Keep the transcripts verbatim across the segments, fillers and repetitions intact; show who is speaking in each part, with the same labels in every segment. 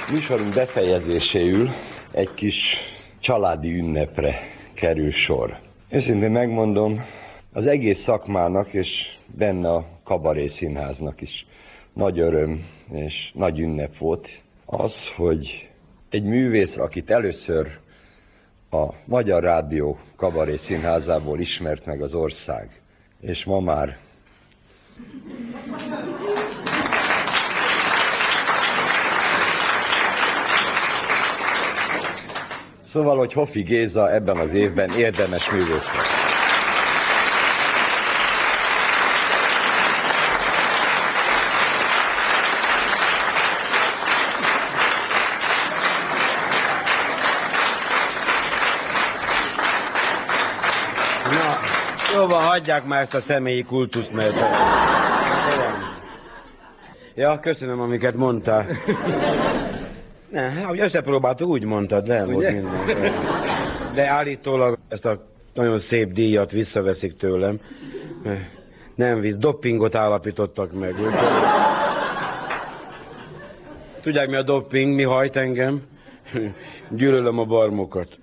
Speaker 1: Műsorunk befejezéséül egy kis családi ünnepre kerül sor. Őszintén megmondom, az egész szakmának és benne a Kabaré Színháznak is nagy öröm és nagy ünnep volt az, hogy egy művész, akit először a Magyar Rádió Kabaré Színházából ismert meg az ország, és ma már Szóval, hogy Hofi Géza ebben az évben érdemes művész lett.
Speaker 2: Na, jóval hagyják már ezt a személyi kultuszt, mert... Ja, köszönöm, amiket mondtál. Ne, ahogy összepróbáltuk, úgy mondtad, nem volt minden. De állítólag ezt a nagyon szép díjat visszaveszik tőlem. Nem visz, doppingot állapítottak meg. Tudják, mi a dopping, mi hajt engem? Gyűlölöm a barmokat.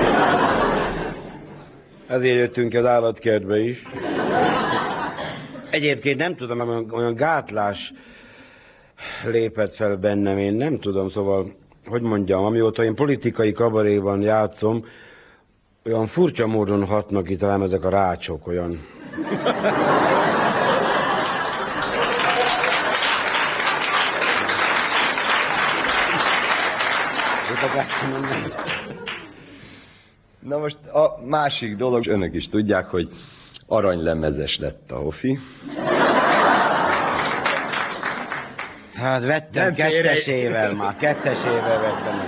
Speaker 2: Ezért jöttünk ki az állatkertbe is. Egyébként nem tudom, olyan gátlás lépett fel bennem, én nem tudom, szóval, hogy mondjam, amióta én politikai kabaréban játszom, olyan furcsa módon hatnak itt rám ezek a rácsok, olyan...
Speaker 1: Na most a másik dolog, önök is tudják, hogy aranylemezes lett a Hofi.
Speaker 2: Hát vettem nem kettesével már, kettesével vettem.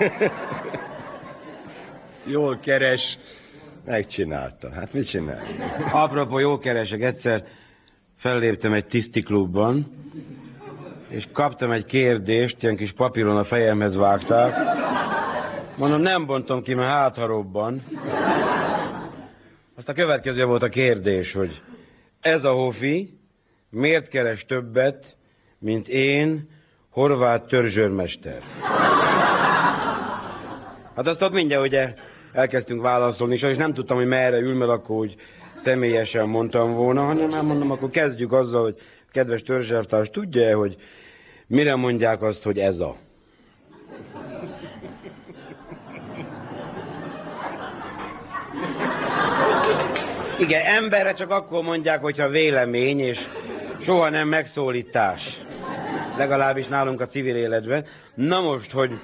Speaker 1: Jól keres, megcsinálta. Hát mit csinál?
Speaker 2: Apropó, jól keresek, egyszer felléptem egy tisztiklubban, és kaptam egy kérdést, ilyen kis papíron a fejemhez vágták. Mondom, nem bontom ki, mert hát ha robban. Azt a következő volt a kérdés, hogy ez a Hofi miért keres többet, mint én, horvát törzsőrmester. Hát azt ott mindjárt ugye elkezdtünk válaszolni, és nem tudtam, hogy merre ül, mert akkor úgy személyesen mondtam volna, hanem elmondom, akkor kezdjük azzal, hogy kedves törzselvtárs, tudja-e, hogy mire mondják azt, hogy ez a... Igen, emberre csak akkor mondják, hogyha vélemény, és soha nem megszólítás. Legalábbis nálunk a civil életben. Na most, hogy...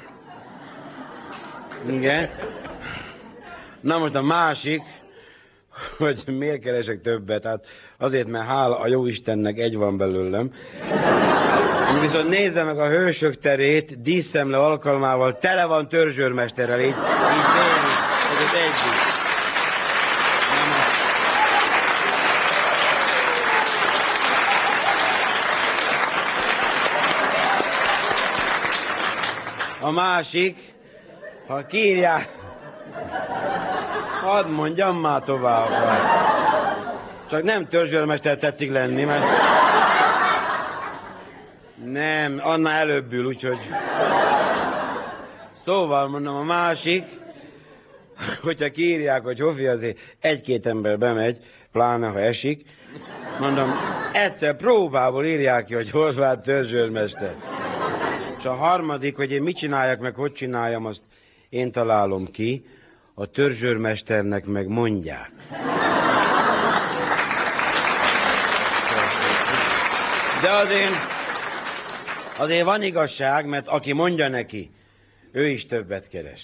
Speaker 2: Igen. Na most a másik, hogy miért keresek többet. Hát azért, mert hála a jóistennek egy van belőlem. Viszont nézze meg a Hősök terét, díszszemle alkalmával tele van törzsőrmesterrel, így, így tényleg, ez az egyik. A másik, ha kiírják, hadd mondjam már tovább. Csak nem törzsőrmester tetszik lenni, mert... Nem, annál előbb ül, úgyhogy... Szóval mondom, a másik, hogyha kiírják, hogy Hofi, azért egy-két ember bemegy, pláne ha esik, mondom, egyszer próbából írják ki, hogy horvát törzsőrmester. És a harmadik, hogy én mit csináljak, meg hogy csináljam, azt én találom ki, a törzsőrmesternek meg mondják. De azért, azért van igazság, mert aki mondja neki, ő is többet keres.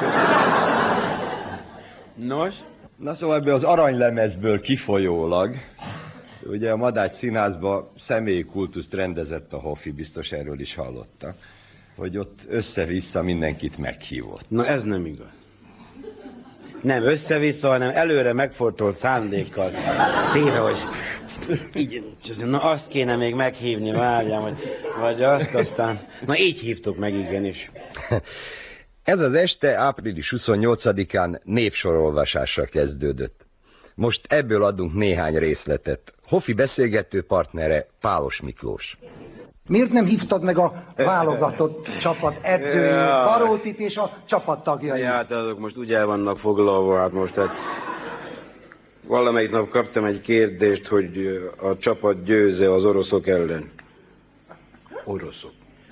Speaker 2: Nos?
Speaker 1: Na szóval ebből az aranylemezből kifolyólag, ugye a Madács Színházban személyi kultuszt rendezett a Hofi, biztos erről is hallotta, hogy ott össze-vissza mindenkit meghívott.
Speaker 2: Na ez nem igaz. Nem össze-vissza, hanem előre megfontolt szándékkal. Szépen, hogy így, na azt kéne még meghívni, várjam, hogy vagy azt, aztán... Na így hívtuk meg, igenis.
Speaker 1: Ez az este április huszonnyolcadikán névsorolvasásra kezdődött. Most ebből adunk néhány részletet. Hofi beszélgető partnere Pálos Miklós.
Speaker 3: Miért nem hívtad meg a válogatott csapat edzőjét,
Speaker 2: Ja.
Speaker 3: Barótit és a csapattagjait?
Speaker 2: Ja, hát azok most úgy el vannak foglalva, hát most hát... Valamelyik nap kaptam egy kérdést, hogy a csapat győze az oroszok ellen. Oroszok.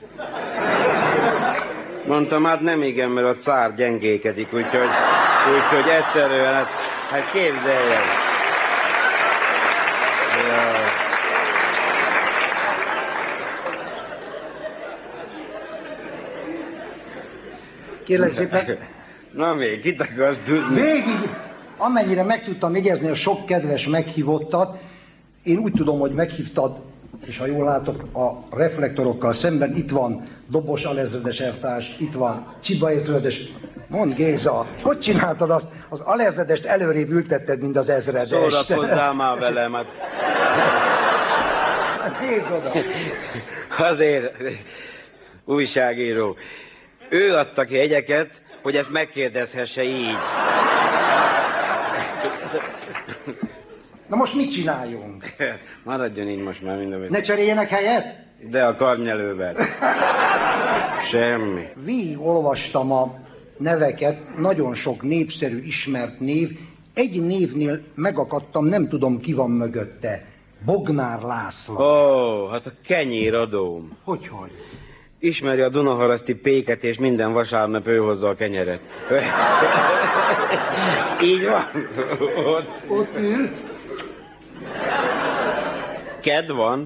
Speaker 2: Mondtam, hát nem igen, mert a cár gyengékedik, úgyhogy, úgyhogy egyszerűen, hát, hát képzelj el. Ja.
Speaker 3: Kérlek szépen,
Speaker 2: Na még, kit akarsz tudni?
Speaker 3: végig, amennyire meg tudtam jegyezni a sok kedves meghívottat, én úgy tudom, hogy meghívtad, és ha jól látok, a reflektorokkal szemben itt van Dobos alezredes elvtárs, itt van Csiba ezredes. Mondd, Géza, hogy csináltad azt? Az alezredest előrébb ültetted, mint az ezredest.
Speaker 2: Szórakozzál már velem, hát...
Speaker 3: Hát nézd oda.
Speaker 2: Azért, újságíró. Ő adta ki jegyeket, hogy ezt megkérdezhesse így.
Speaker 3: Na most mit csináljunk?
Speaker 2: Maradjon így most már minden.
Speaker 3: Ne cseréljenek helyet?
Speaker 2: De a karnyelővel. Semmi.
Speaker 3: Végig olvastam a neveket, nagyon sok népszerű, ismert név. Egy névnél megakadtam, nem tudom, ki van mögötte. Bognár László.
Speaker 2: Ó, hát a kenyéradóm.
Speaker 3: Hogyhogy?
Speaker 2: Ismeri a Dunaharaszti péket, és minden vasárnap ő hozza a kenyeret. Így van. Ott.
Speaker 3: Ott ül.
Speaker 2: Ked van.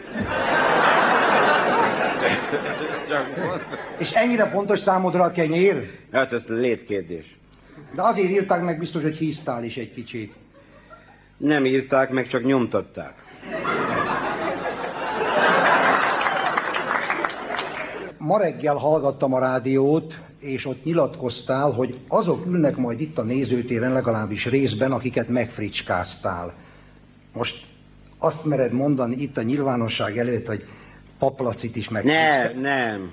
Speaker 3: És ennyire pontos számodra a kenyér?
Speaker 2: Hát ez létkérdés.
Speaker 3: De azért írták meg biztos, hogy hisztál is egy kicsit.
Speaker 2: Nem írták meg, csak nyomtatták.
Speaker 3: Ma reggel hallgattam a rádiót, és ott nyilatkoztál, hogy azok ülnek majd itt a nézőtéren legalábbis részben, akiket megfricskáztál. Most azt mered mondani itt a nyilvánosság előtt, hogy Paplacit is megfricskáztál?
Speaker 2: Nem, nem.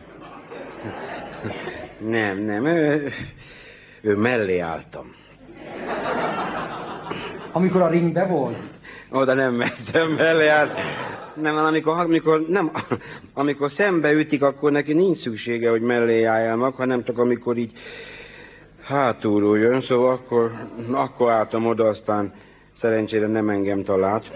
Speaker 2: Nem, nem. Ő, ő mellé álltam.
Speaker 3: Amikor a ringbe volt?
Speaker 2: Oda nem mentem mellé állt. Nem, amikor, amikor, nem, amikor szembe ütik, akkor neki nincs szüksége, hogy mellé álljanak, hanem csak amikor így hátulról jön, szóval akkor, akkor álltam oda, aztán szerencsére nem engem talált.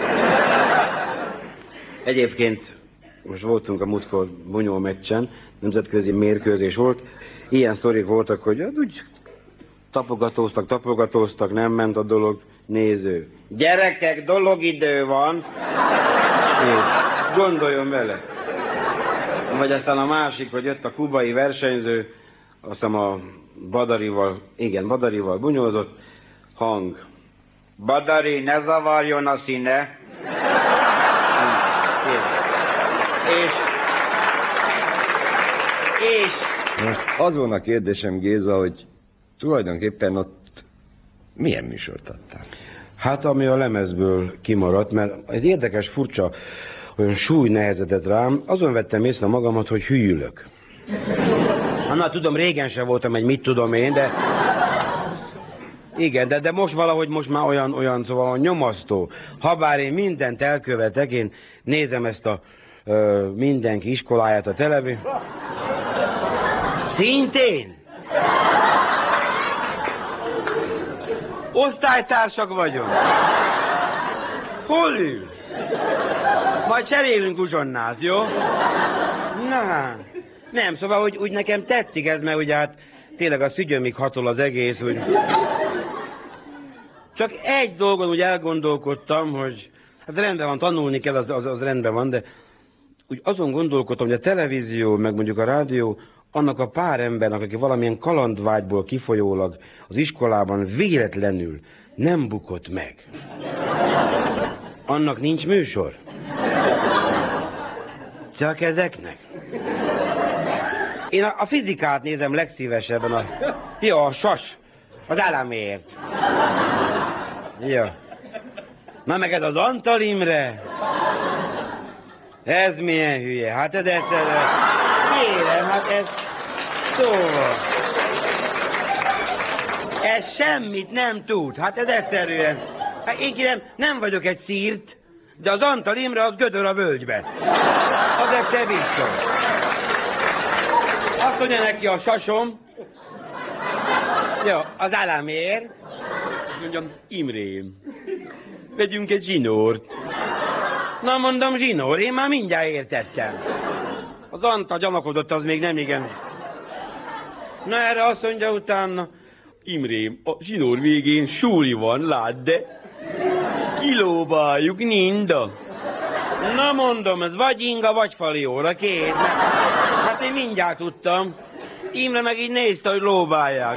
Speaker 2: Egyébként most voltunk a múltkor Bunyó meccsen, nemzetközi mérkőzés volt, ilyen sztorik voltak, hogy hát úgy tapogatóztak, tapogatóztak, nem ment a dolog, néző. Gyerekek, dologidő van! É, gondoljon vele. Vagy aztán a másik, hogy jött a kubai versenyző, azt hiszem a Badarival, igen, Badarival bunyózott, hang. Badari, ne zavarjon a színe! És... És...
Speaker 1: Most az volna a kérdésem, Géza, hogy tulajdonképpen ott milyen műsort adtál?
Speaker 2: Hát, ami a lemezből kimaradt, mert egy érdekes, furcsa, olyan súly nehezedett rám, azon vettem észre magamat, hogy hülyülök. Na, tudom, régen sem voltam egy mit tudom én, de... Igen, de, de most valahogy most már olyan, olyan, szóval olyan nyomasztó. Habár én mindent elkövetek, én nézem ezt a ö, mindenki iskoláját a televízió. Szintén? Osztálytársak vagyunk. Hol ül? Majd cserélünk uzsonnát, jó? Na, nem, szóval úgy, úgy nekem tetszik ez, mert ugye hát tényleg a szügyömig hatol az egész, úgy... Csak egy dolgon úgy elgondolkodtam, hogy... Hát rendben van, tanulni kell, az, az, az rendben van, de... Úgy azon gondolkodtam, hogy a televízió, meg mondjuk a rádió, annak a pár embernek, aki valamilyen kalandvágyból kifolyólag az iskolában véletlenül nem bukott meg. Annak nincs műsor. Csak ezeknek. Én a, a fizikát nézem legszívesebben. A, ja, a sas. Az államért. Ja. Na meg ez az Antal Imre. Ez milyen hülye. Hát ez egyszerűen... Kérem, hát ez... Szóval... Ez semmit nem tud. Hát ez egyszerűen... Hát én kérem, nem vagyok egy szírt. De az Antal Imre az gödör a völgybe. Az egyszer biztos. Azt mondja neki a sasom. Jó, az államér. Azt mondjam, Imrém, vegyünk egy zsinórt. Na mondom, zsinór, én már mindjárt értettem. Az Antal gyanakodott, az még nem igen. Na erre azt mondja utána, Imrém, a zsinór végén súli van, lát, de kilóbáljuk ninda. Na mondom, ez vagy inga, vagy falióra, két. Hát én mindjárt tudtam. Imre meg így nézte, hogy lóbálják.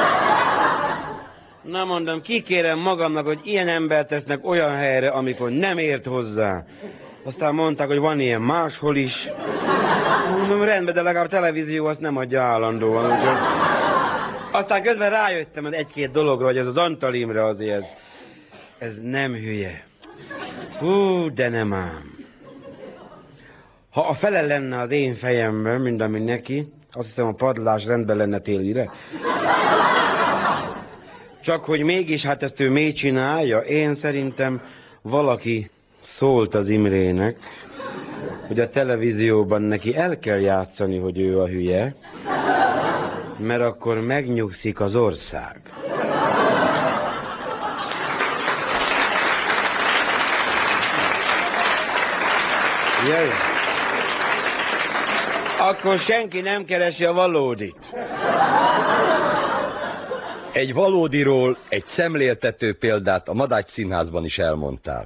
Speaker 2: Na mondom, kikérem magamnak, hogy ilyen embert tesznek olyan helyre, amikor nem ért hozzá. Aztán mondták, hogy van ilyen máshol is. Mondom, rendben, de legalább a televízió azt nem adja állandóan. Úgyhogy... Aztán közben rájöttem az egy-két dologra, hogy ez az Antal Imre azért, ez, ez nem hülye. Hú, de nem ám. Ha a fele lenne az én fejemben, mint ami neki, azt hiszem a padlás rendben lenne télire. Csak hogy mégis, hát ezt ő miért csinálja? Én szerintem valaki szólt az Imrének, hogy a televízióban neki el kell játszani, hogy ő a hülye, mert akkor megnyugszik az ország. Jaj. Akkor senki nem keresi a valódit.
Speaker 1: Egy valódiról egy szemléltető példát a Madách Színházban is elmondtál.